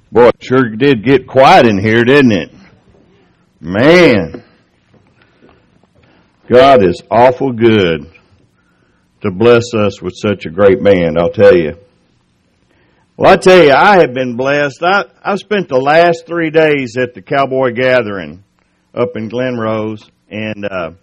Boy, it sure did get quiet in here, didn't it? Man, God is awful good to bless us with such a great band, I'll tell you. Well, I tell you, I have been blessed. I've spent the last 3 days at the Cowboy Gathering up in Glen Rose, and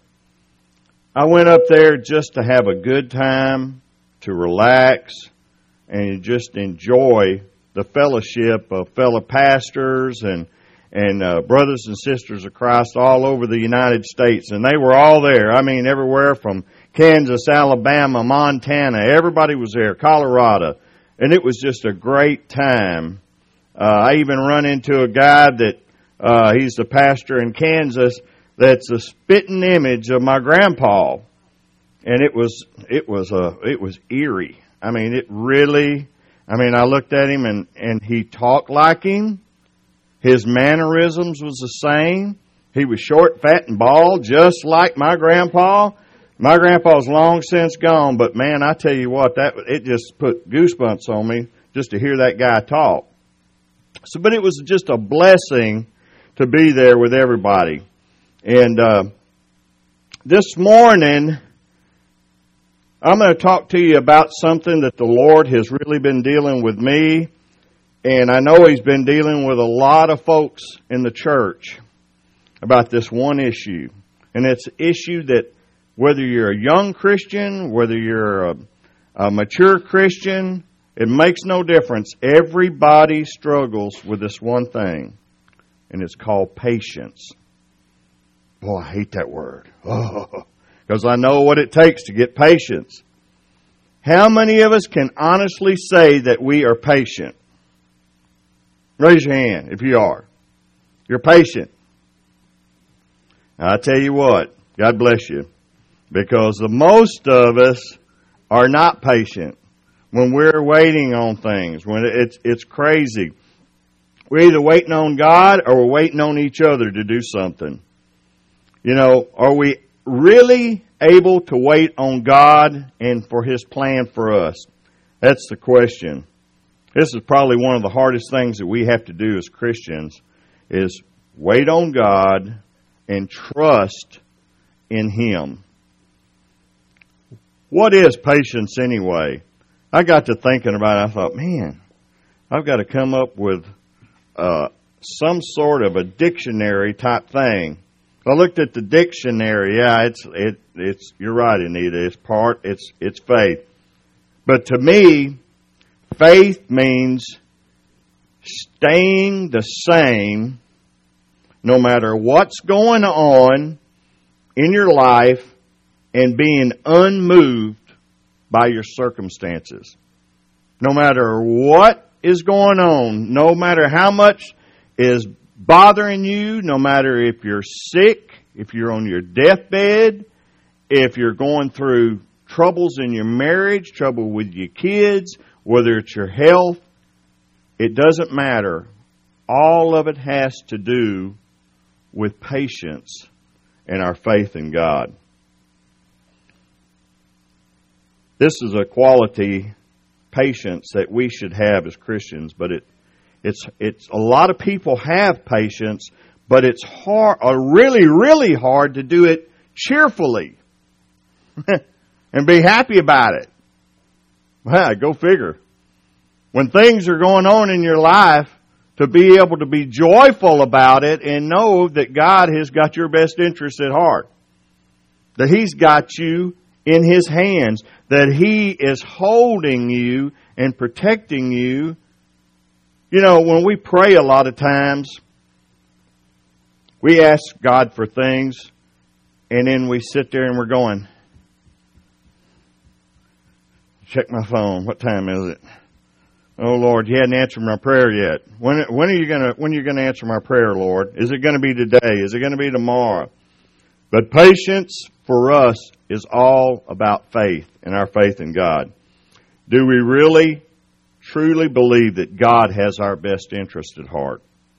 I went up there just to have a good time, to relax, and just enjoy the fellowship of fellow pastors and brothers and sisters of Christ all over the United States. And they were all there. I mean, everywhere from Kansas, Alabama, Montana. Everybody was there. Colorado. And it was just a great time. I even run into a guy that he's the pastor in Kansas that's a spitting image of my grandpa. And it was eerie. I mean, I looked at him and he talked like him. His mannerisms was the same. He was short, fat, and bald, just like my grandpa. My grandpa's long since gone, but man, I tell you what, it just put goosebumps on me just to hear that guy talk. But it was just a blessing to be there with everybody. And this morning, I'm going to talk to you about something that the Lord has really been dealing with me, and I know He's been dealing with a lot of folks in the church about this one issue. And it's an issue that whether you're a young Christian, whether you're a mature Christian, it makes no difference. Everybody struggles with this one thing, and it's called patience. Boy, I hate that word. Because I know what it takes to get patience. How many of us can honestly say that we are patient? Raise your hand if you are. You're patient. Now, I tell you what, God bless you. Because the most of us are not patient when we're waiting on things, when it's crazy. We're either waiting on God or we're waiting on each other to do something. You know, are we really able to wait on God and for His plan for us? That's the question. This is probably one of the hardest things that we have to do as Christians is wait on God and trust in Him. What is patience anyway? I got to thinking about it. I thought, man, I've got to come up with some sort of a dictionary type thing. I looked at the dictionary. Yeah, it's you're right, Anita. It's faith. But to me, faith means staying the same no matter what's going on in your life and being unmoved by your circumstances. No matter what is going on, no matter how much is bothering you, no matter if you're sick, if you're on your deathbed, if you're going through troubles in your marriage, trouble with your kids, whether it's your health, it doesn't matter. All of it has to do with patience and our faith in God. This is a quality, patience, that we should have as Christians, but it's a lot of people have patience, but it's hard, really, really hard to do it cheerfully and be happy about it. Well, go figure. When things are going on in your life, to be able to be joyful about it and know that God has got your best interest at heart, that He's got you in His hands, that He is holding you and protecting you. You know, when we pray a lot of times, we ask God for things, and then we sit there and we're going, check my phone. What time is it? Oh Lord, you hadn't answered my prayer yet. When are you gonna answer my prayer, Lord? Is it gonna be today? Is it gonna be tomorrow? But patience for us is all about faith and our faith in God. Do we really, truly believe that God has our best interest at heart?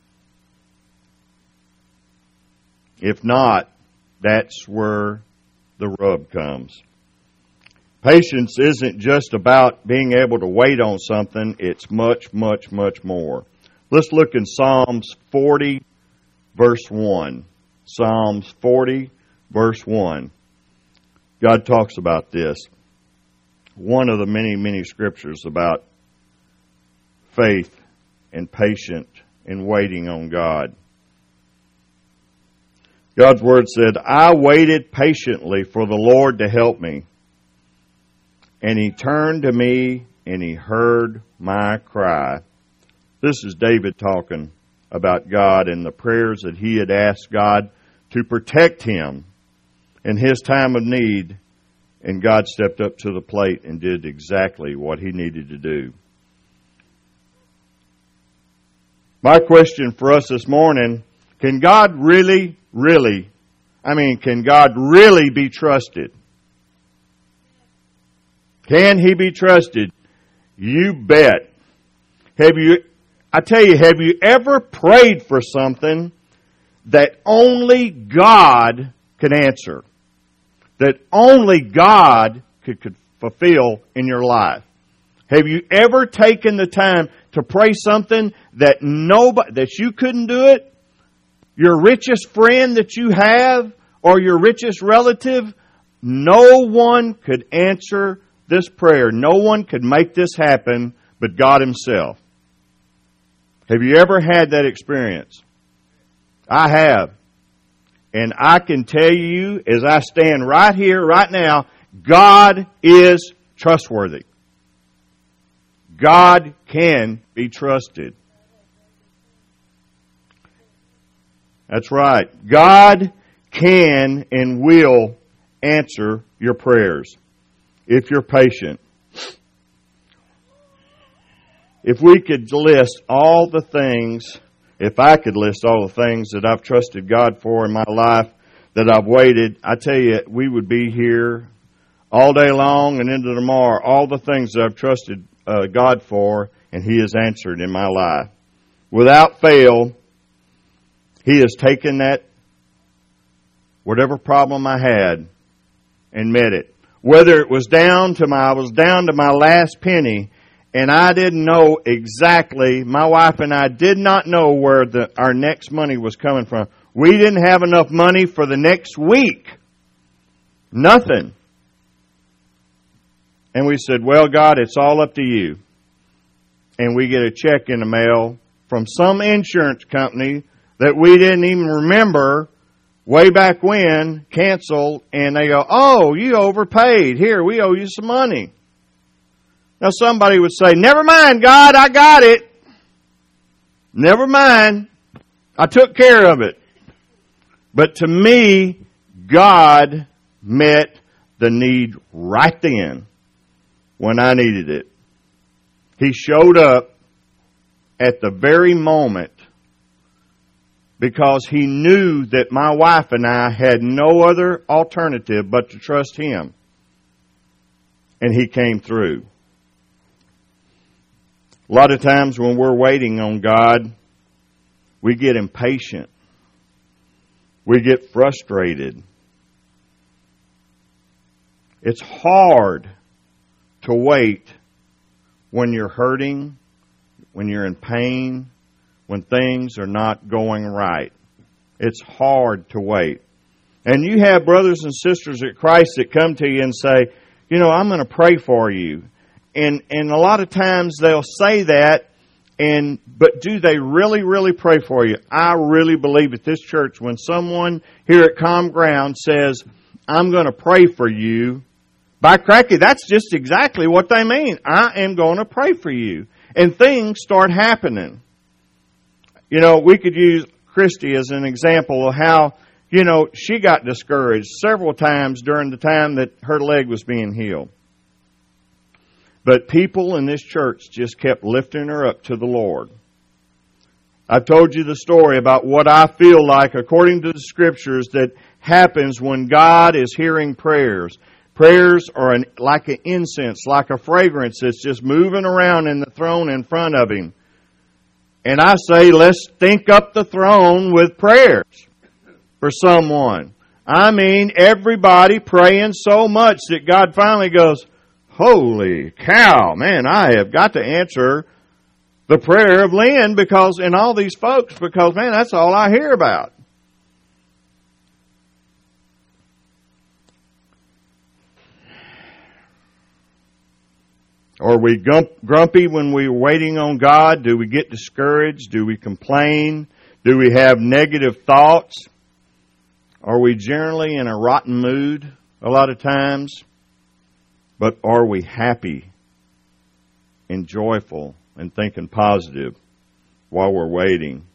If not, that's where the rub comes. Patience isn't just about being able to wait on something. It's much, much, much more. Let's look in Psalms 40, verse 1. Psalms 40, verse 1. God talks about this. One of the many, many scriptures about faith and patient and waiting on God. God's word said, I waited patiently for the Lord to help me. And He turned to me and He heard my cry. This is David talking about God and the prayers that he had asked God to protect him in his time of need. And God stepped up to the plate and did exactly what He needed to do. My question for us this morning, can God really be trusted? Can He be trusted? You bet. Have you ever prayed for something that only God could answer? That only God could fulfill in your life? Have you ever taken the time to pray something that you couldn't do it? Your richest friend that you have or your richest relative, no one could answer this prayer. No one could make this happen but God Himself. Have you ever had that experience? I have. And I can tell you, as I stand right here, right now, God is trustworthy. God can be trusted. That's right. God can and will answer your prayers if you're patient. If we could list all the things, if I could list all the things that I've trusted God for in my life, that I've waited, I tell you, we would be here all day long and into tomorrow. All the things that I've trusted God for, and He has answered in my life. Without fail, He has taken that, whatever problem I had, and met it. Whether it was I was down to my last penny, and I didn't know exactly, my wife and I did not know where our next money was coming from. We didn't have enough money for the next week. Nothing. And we said, well, God, it's all up to you. And we get a check in the mail from some insurance company that we didn't even remember way back when, canceled, and they go, oh, you overpaid. Here, we owe you some money. Now somebody would say, never mind, God, I got it. Never mind. I took care of it. But to me, God met the need right then when I needed it. He showed up at the very moment because He knew that my wife and I had no other alternative but to trust Him. And He came through. A lot of times when we're waiting on God, we get impatient. We get frustrated. It's hard to wait when you're hurting, when you're in pain, when things are not going right. It's hard to wait. And you have brothers and sisters at Christ that come to you and say, I'm going to pray for you. And a lot of times they'll say that, but do they really, really pray for you? I really believe at this church when someone here at Calm Ground says, I'm going to pray for you, by cracky, that's just exactly what they mean. I am going to pray for you. And things start happening. We could use Christy as an example of how, she got discouraged several times during the time that her leg was being healed. But people in this church just kept lifting her up to the Lord. I've told you the story about what I feel like, according to the Scriptures, that happens when God is hearing prayers. Prayers are like an incense, like a fragrance that's just moving around in the throne in front of Him. And I say, let's stink up the throne with prayers for someone. I mean, everybody praying so much that God finally goes, holy cow, man, I have got to answer the prayer of Lynn and all these folks, because, man, that's all I hear about. Are we grumpy when we're waiting on God? Do we get discouraged? Do we complain? Do we have negative thoughts? Are we generally in a rotten mood a lot of times? But are we happy and joyful and thinking positive while we're waiting?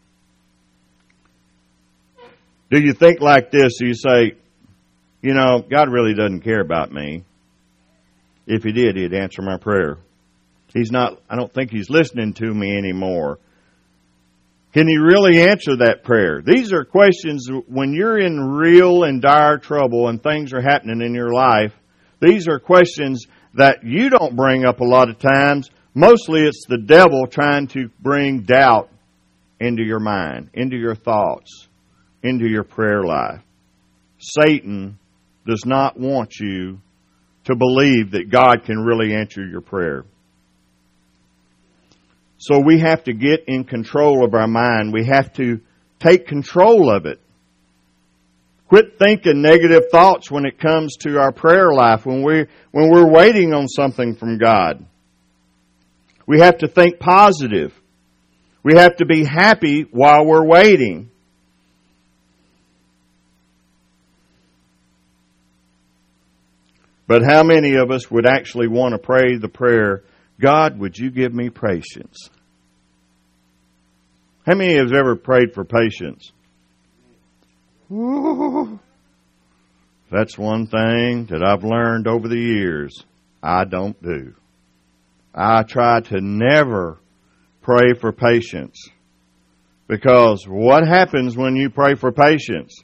Do you think like this? Do you say, God really doesn't care about me. If He did, He'd answer my prayer. I don't think He's listening to me anymore. Can He really answer that prayer? These are questions when you're in real and dire trouble and things are happening in your life. These are questions that you don't bring up a lot of times. Mostly it's the devil trying to bring doubt into your mind, into your thoughts, into your prayer life. Satan does not want you to believe that God can really answer your prayer. So we have to get in control of our mind. We have to take control of it. Quit thinking negative thoughts when it comes to our prayer life, when we're waiting on something from God. We have to think positive. We have to be happy while we're waiting. But how many of us would actually want to pray the prayer, God, would you give me patience? How many of us ever prayed for patience? Ooh. That's one thing that I've learned over the years I don't do. I try to never pray for patience. Because what happens when you pray for patience?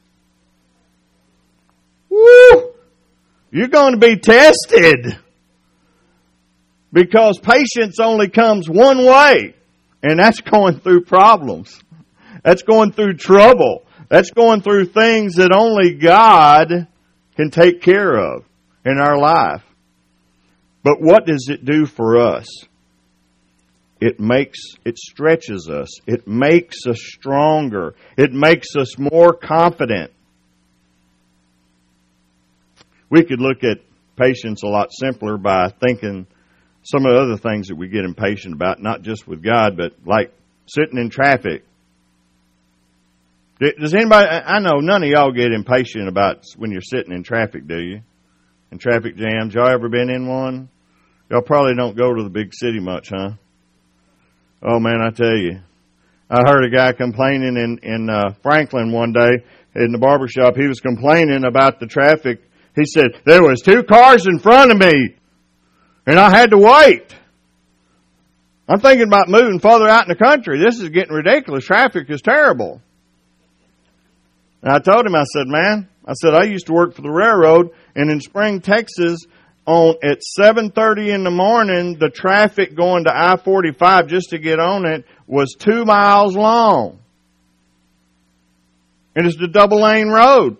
Woo! You're going to be tested. Because patience only comes one way. And that's going through problems. That's going through trouble. That's going through things that only God can take care of in our life. But what does it do for us? It stretches us. It makes us stronger. It makes us more confident. We could look at patience a lot simpler by thinking some of the other things that we get impatient about, not just with God, but like sitting in traffic. Does anybody, I know none of y'all get impatient about when you're sitting in traffic, do you? In traffic jams. Y'all ever been in one? Y'all probably don't go to the big city much, huh? Oh man, I tell you. I heard a guy complaining in Franklin one day in the barbershop. He was complaining about the traffic. He said, there was 2 cars in front of me, and I had to wait. I'm thinking about moving further out in the country. This is getting ridiculous. Traffic is terrible. And I told him, I said, I used to work for the railroad, and in Spring, Texas, at 7:30 in the morning, the traffic going to I-45 just to get on it was 2 miles long. And it's the double-lane road.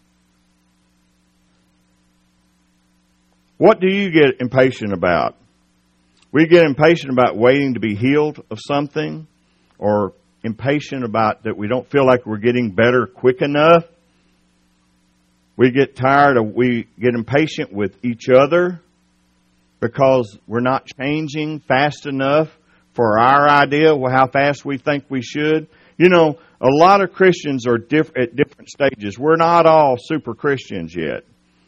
What do you get impatient about? We get impatient about waiting to be healed of something, or impatient about that we don't feel like we're getting better quick enough. We get impatient with each other because we're not changing fast enough for our idea of how fast we think we should. You know, a lot of Christians are at different stages. We're not all super Christians yet.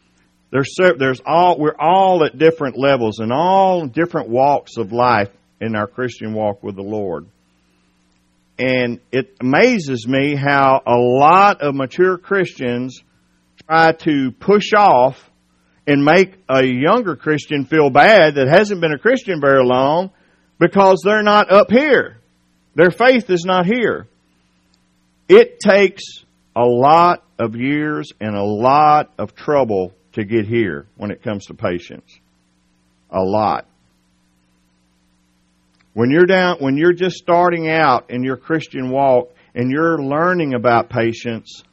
We're all at different levels and all different walks of life in our Christian walk with the Lord. And it amazes me how a lot of mature Christians try to push off and make a younger Christian feel bad that hasn't been a Christian very long because they're not up here. Their faith is not here. It takes a lot of years and a lot of trouble to get here when it comes to patience. A lot. When you're just starting out in your Christian walk and you're learning about patience,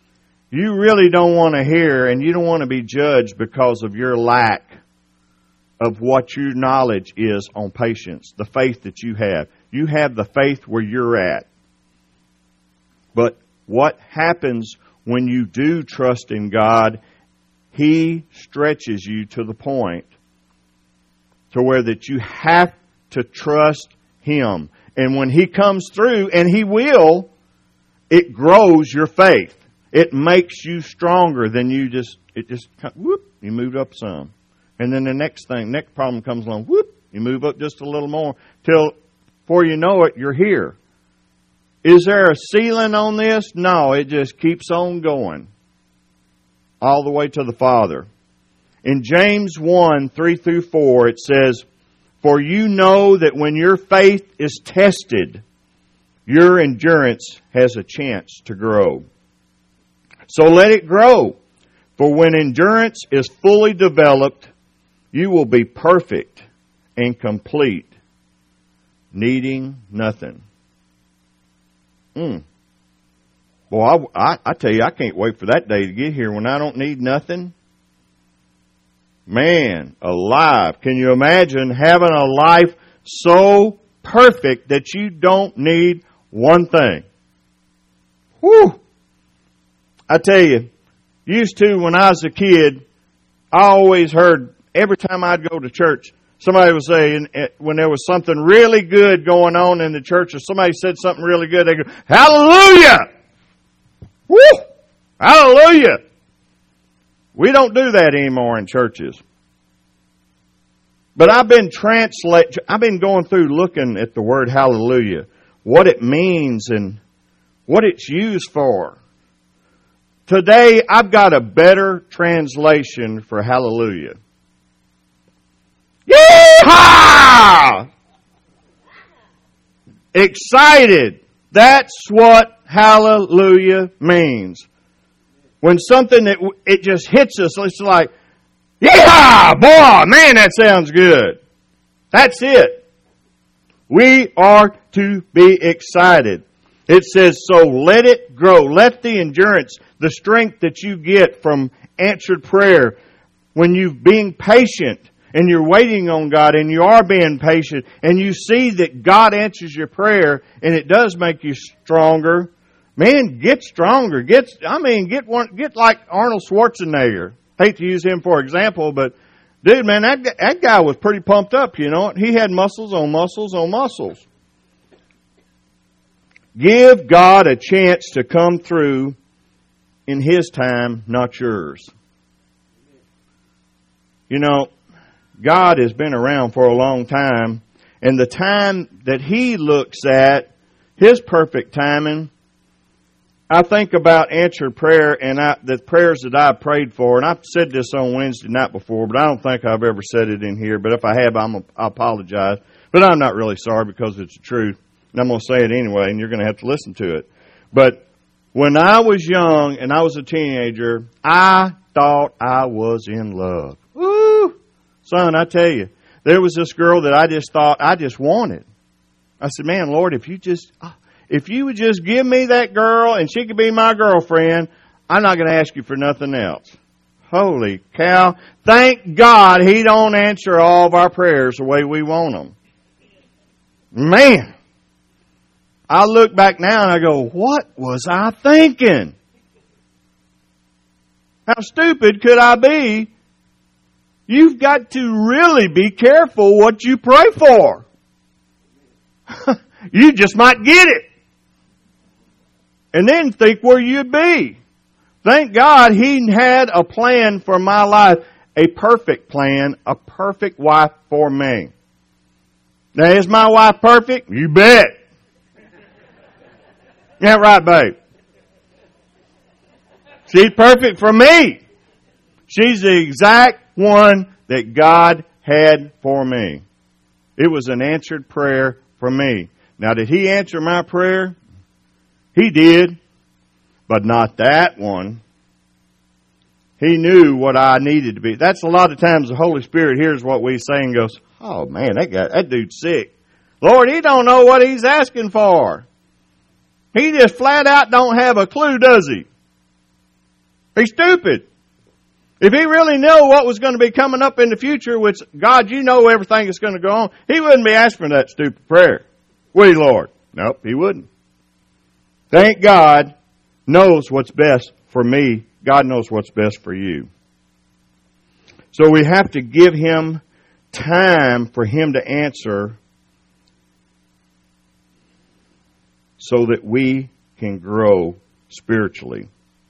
you really don't want to hear and you don't want to be judged because of your lack of what your knowledge is on patience, the faith that you have. You have the faith where you're at. But what happens when you do trust in God, He stretches you to the point to where that you have to trust Him. And when He comes through, and He will, it grows your faith. It makes you stronger than you whoop, you move up some. And then the next problem comes along, whoop, you move up just a little more till, before you know it, you're here. Is there a ceiling on this? No, it just keeps on going all the way to the Father. In James 1, 3 through 4, it says, "For you know that when your faith is tested, your endurance has a chance to grow. So let it grow. For when endurance is fully developed, you will be perfect and complete, needing nothing." Boy, I tell you, I can't wait for that day to get here when I don't need nothing. Man, alive. Can you imagine having a life so perfect that you don't need one thing? Whew! I tell you, used to when I was a kid, I always heard, every time I'd go to church, somebody would say, when there was something really good going on in the church, or somebody said something really good, they go, "Hallelujah!" Woo! Hallelujah! We don't do that anymore in churches. But I've been going through looking at the word hallelujah, what it means and what it's used for. Today, I've got a better translation for hallelujah. Yee-haw! Excited. That's what hallelujah means. When something it just hits us, it's like, yee-haw! Boy, man, that sounds good. That's it. We are to be excited. It says, so let it grow. Let the endurance, the strength that you get from answered prayer, when you're being patient and you're waiting on God and you are being patient and you see that God answers your prayer and it does make you stronger, man, get stronger. Get like Arnold Schwarzenegger. Hate to use him for example, but dude, man, that guy was pretty pumped up, you know. He had muscles on muscles on muscles. Give God a chance to come through in His time, not yours. You know, God has been around for a long time, and the time that He looks at, His perfect timing, I think about answered prayer and the prayers that I prayed for, and I've said this on Wednesday night before, but I don't think I've ever said it in here, but if I have, I apologize. But I'm not really sorry because it's the truth. And I'm going to say it anyway, and you're going to have to listen to it. But when I was young and I was a teenager, I thought I was in love. Woo! Son, I tell you, there was this girl that I just thought I just wanted. I said, man, Lord, if you would just give me that girl and she could be my girlfriend, I'm not going to ask you for nothing else. Holy cow. Thank God He don't answer all of our prayers the way we want them. Man. I look back now and I go, what was I thinking? How stupid could I be? You've got to really be careful what you pray for. You just might get it. And then think where you'd be. Thank God He had a plan for my life. A perfect plan, a perfect wife for me. Now, is my wife perfect? You bet. Yeah, right, babe. She's perfect for me. She's the exact one that God had for me. It was an answered prayer for me. Now, did He answer my prayer? He did, but not that one. He knew what I needed to be. That's a lot of times the Holy Spirit hears what we say and goes, oh man, that dude's sick. Lord, he don't know what he's asking for. He just flat out don't have a clue, does he? He's stupid. If he really knew what was going to be coming up in the future, which, God, you know everything that's going to go on, he wouldn't be asking for that stupid prayer. Would he, Lord? Nope, he wouldn't. Thank God knows what's best for me. God knows what's best for you. So we have to give him time for him to answer so that we can grow spiritually.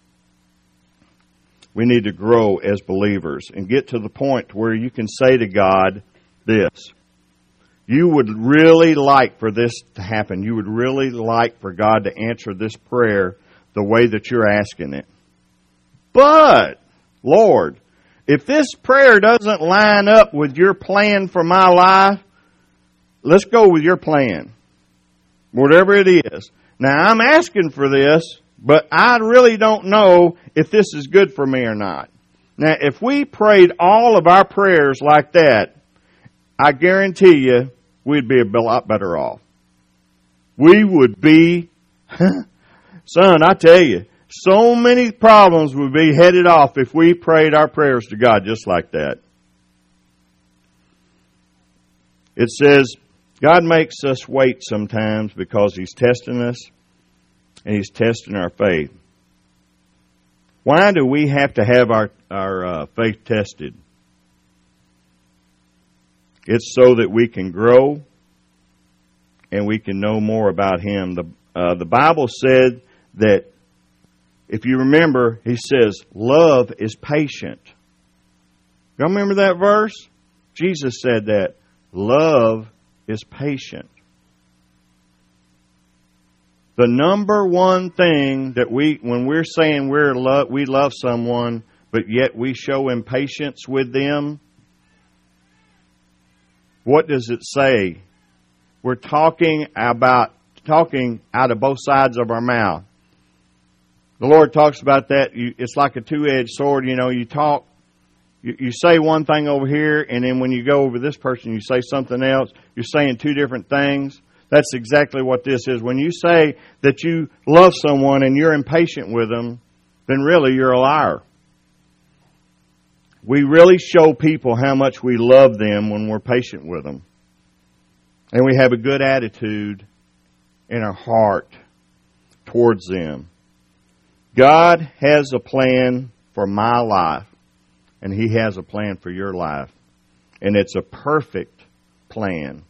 We need to grow as believers and get to the point where you can say to God this. You would really like for this to happen. You would really like for God to answer this prayer the way that you're asking it. But, Lord, if this prayer doesn't line up with your plan for my life, let's go with your plan. Whatever it is. Now, I'm asking for this, but I really don't know if this is good for me or not. Now, if we prayed all of our prayers like that, I guarantee you we'd be a lot better off. We would be, son, I tell you, so many problems would be headed off if we prayed our prayers to God just like that. It says, God makes us wait sometimes because He's testing us and He's testing our faith. Why do we have to have our faith tested? It's so that we can grow and we can know more about Him. The Bible said that, if you remember, He says, love is patient. Y'all remember that verse? Jesus said that. Love is patient. The number one thing that when we're saying we love someone, but yet we show impatience with them, what does it say? We're talking out of both sides of our mouth. The Lord talks about that. It's like a two-edged sword. You know, you talk, you say one thing over here, and then when you go over this person, you say something else. You're saying two different things. That's exactly what this is. When you say that you love someone and you're impatient with them, then really you're a liar. We really show people how much we love them when we're patient with them. And we have a good attitude in our heart towards them. God has a plan for my life, and He has a plan for your life. And it's a perfect plan.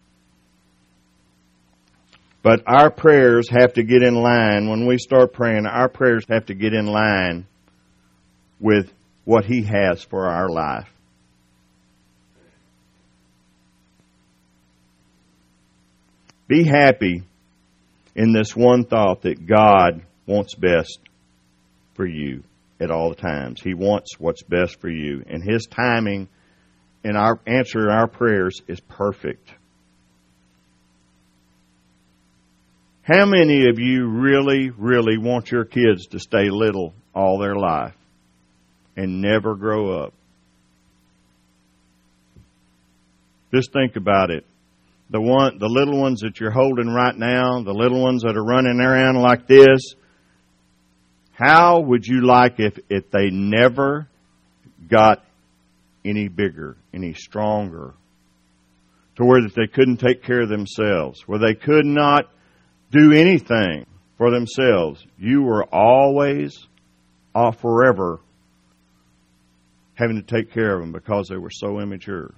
But our prayers have to get in line. When we start praying, our prayers have to get in line with what He has for our life. Be happy in this one thought that God wants best for you at all times. He wants what's best for you. And His timing in our answer to our prayers is perfect. How many of you really, really want your kids to stay little all their life and never grow up? Just think about it. The little ones that you're holding right now, the little ones that are running around like this, how would you like if they never got any bigger, any stronger, to where that they couldn't take care of themselves, where they could not do anything for themselves? You were always, forever, having to take care of them because they were so immature.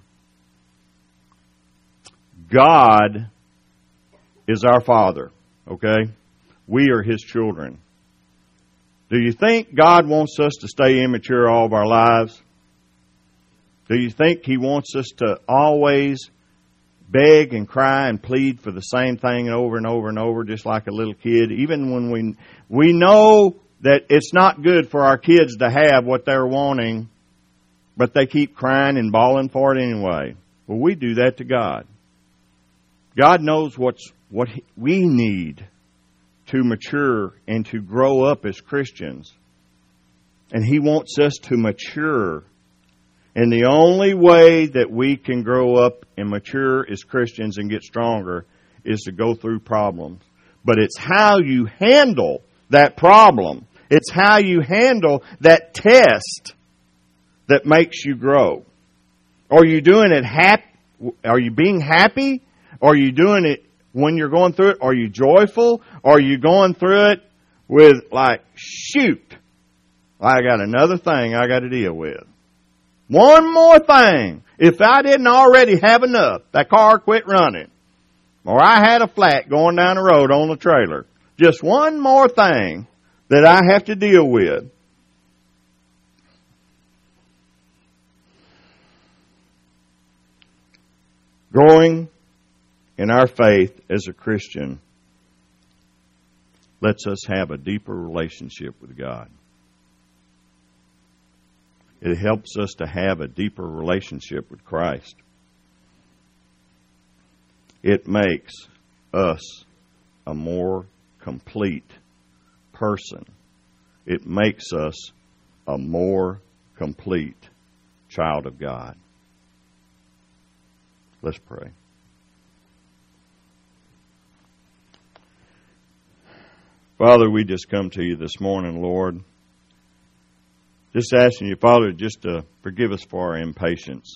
God is our Father, okay? We are His children. Do you think God wants us to stay immature all of our lives? Do you think He wants us to always beg and cry and plead for the same thing over and over and over, just like a little kid? Even when we know that it's not good for our kids to have what they're wanting, but they keep crying and bawling for it anyway. Well, we do that to God. God knows what we need to mature and to grow up as Christians. And He wants us to mature. And the only way that we can grow up and mature as Christians and get stronger is to go through problems. But it's how you handle that problem. It's how you handle that test that makes you grow? Are you doing it Are you being happy? Are you doing it when you're going through it? Are you joyful? Are you going through it with like, shoot, I got another thing I got to deal with. One more thing. If I didn't already have enough, that car quit running, or I had a flat going down the road on the trailer, just one more thing that I have to deal with. Growing in our faith as a Christian lets us have a deeper relationship with God. It helps us to have a deeper relationship with Christ. It makes us a more complete person. It makes us a more complete child of God. Let's pray. Father, we just come to you this morning, Lord, just asking you, Father, just to forgive us for our impatience.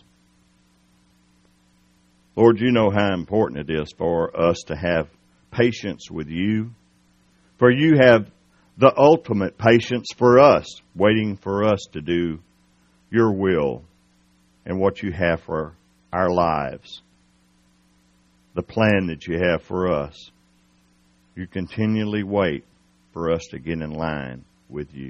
Lord, you know how important it is for us to have patience with you, for you have the ultimate patience for us, waiting for us to do your will and what you have for our lives, the plan that you have for us. You continually wait for us to get in line with you.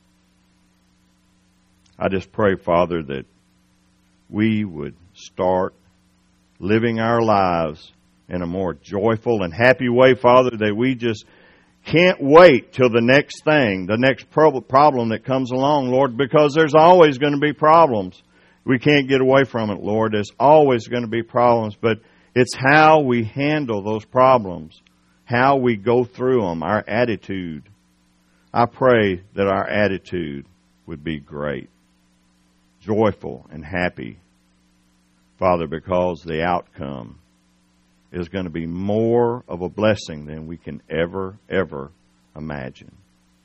I just pray, Father, that we would start living our lives in a more joyful and happy way, Father, that we just can't wait till the next thing, the next problem that comes along, Lord, because there's always going to be problems. We can't get away from it, Lord. There's always going to be problems, but it's how we handle those problems, how we go through them, our attitude. I pray that our attitude would be great, joyful and happy, Father, because the outcome is going to be more of a blessing than we can ever imagine.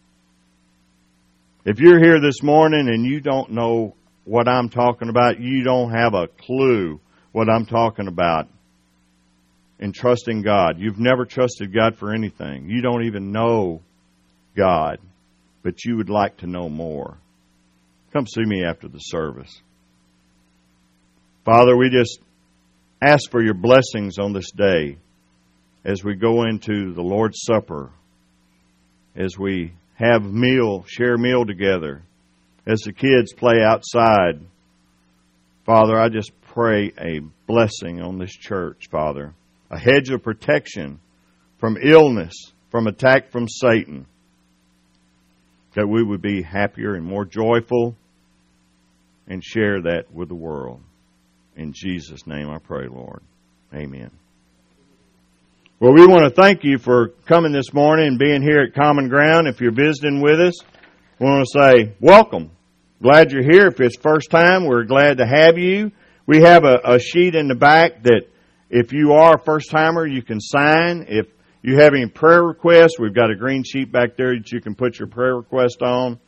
If you're here this morning and you don't know what I'm talking about, you don't have a clue what I'm talking about in trusting God. You've never trusted God for anything. You don't even know God, but you would like to know more. Come see me after the service. Father, we just ask for your blessings on this day as we go into the Lord's Supper, as we have share meal together, as the kids play outside. Father, I just pray a blessing on this church, Father, a hedge of protection from illness, from attack from Satan, that we would be happier and more joyful and share that with the world. In Jesus' name I pray, Lord. Amen. Well, we want to thank you for coming this morning and being here at Common Ground. If you're visiting with us, we want to say welcome. Glad you're here. If it's first time, we're glad to have you. We have a sheet in the back that if you are a first-timer, you can sign. If you have any prayer requests, we've got a green sheet back there that you can put your prayer request on.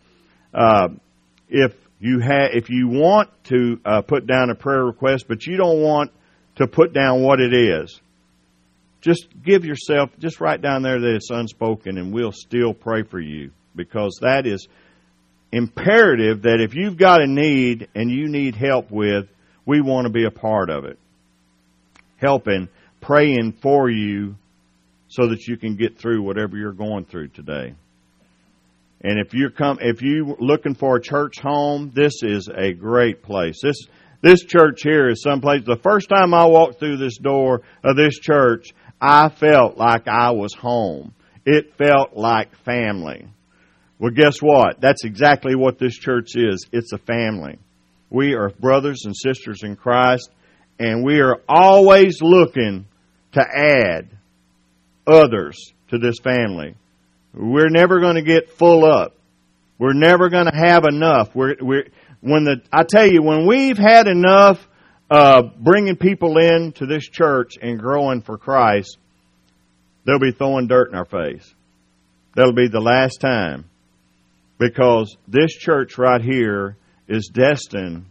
If you want to put down a prayer request, but you don't want to put down what it is, just write down there that it's unspoken, and we'll still pray for you, because that is imperative that if you've got a need and you need help with, we want to be a part of it. Helping, praying for you so that you can get through whatever you're going through today. And if you're looking for a church home, this is a great place. This church here is someplace. The first time I walked through this door of this church, I felt like I was home. It felt like family. Well, guess what? That's exactly what this church is. It's a family. We are brothers and sisters in Christ, and we are always looking to add others to this family. We're never going to get full up. We're never going to have enough. I tell you, when we've had enough bringing people in to this church and growing for Christ, they'll be throwing dirt in our face. That'll be the last time. Because this church right here is destined.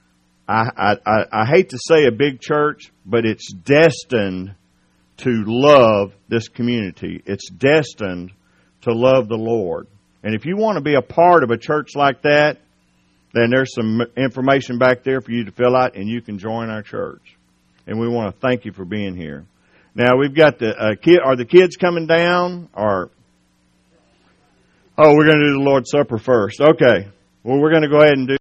I hate to say a big church, but it's destined to love this community. It's destined to love the Lord. And if you want to be a part of a church like that, then there's some information back there for you to fill out, and you can join our church. And we want to thank you for being here. Now, we've got the kid. Are the kids coming down? Or we're going to do the Lord's Supper first. Okay. Well, we're going to go ahead and do